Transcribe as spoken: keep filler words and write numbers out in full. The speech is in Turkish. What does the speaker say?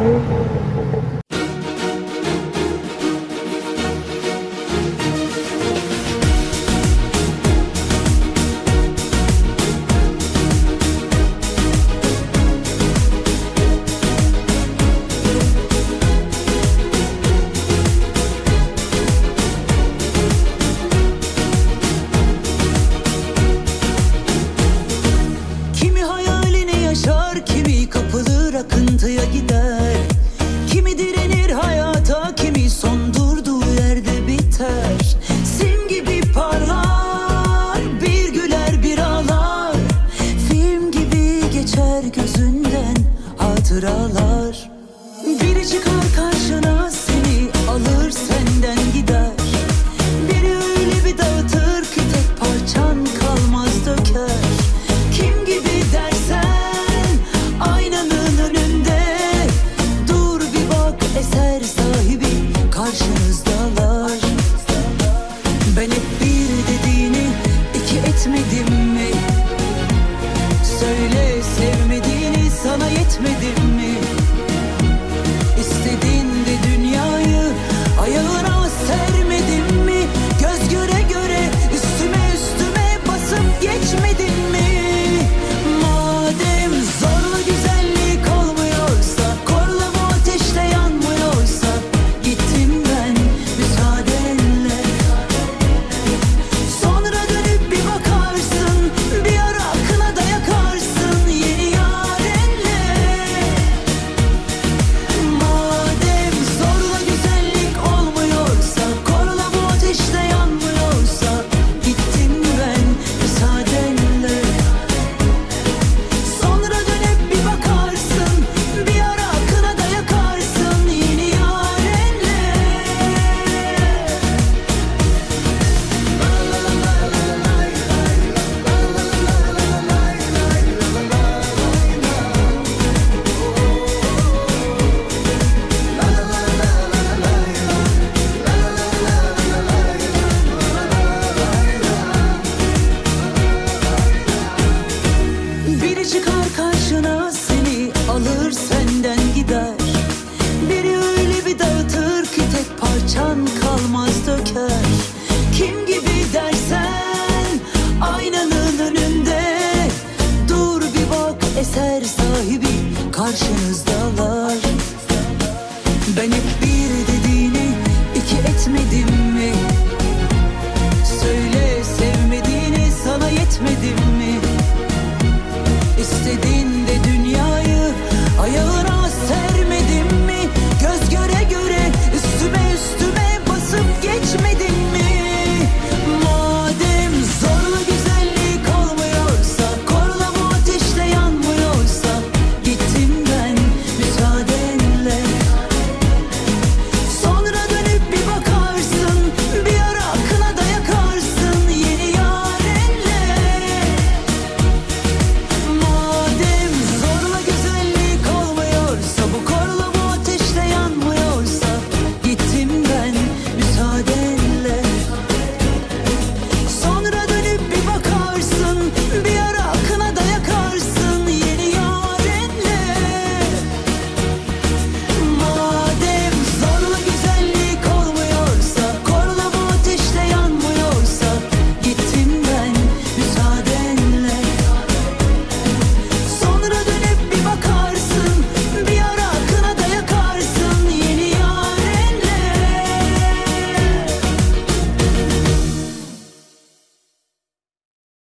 Akıntıya gider, kimi direnir hayata, kimi son durduğu yerde biter. Sim gibi parlar, bir güler bir ağlar, film gibi geçer gözünden hatıralar. Biri çıkar karşına, seni alır senden gider. Biri öyle bir dağıtır ki tek parçan kalmaz döker. Kim gibi dersen aynanın önünde, dur bir bak eser sahibi karşınızdalar. Ben hep bir dediğini iki etmedim mi? Söyle sevmediğini sana yetmedim mi? İstedin de dünyayı ayağına sermedim mi? Göz göre göre üstüme üstüme basıp geçmedin mi? Madem zorla güzellik olmuyorsa, korla bu ateşte yanmıyorsa, gittim ben müsaadenle. Sonra dönüp bir bakarsın, bir ara akına da yakarsın yeni yarenle. Madem zorla güzellik olmuyorsa, korla bu ateşte yanmıyorsa, gittim ben müsaadenle. Sonra dönüp bir bakarsın, bir ara akına da yakarsın yeni yarenle. Biri çıkar karşına, seni alır senden gider. Biri öyle bir dağıtır ki tek parçan kalmaz döker. Kim gibi dersen aynanın önünde, dur bir bak eser sahibi karşınızdalar. Ben hep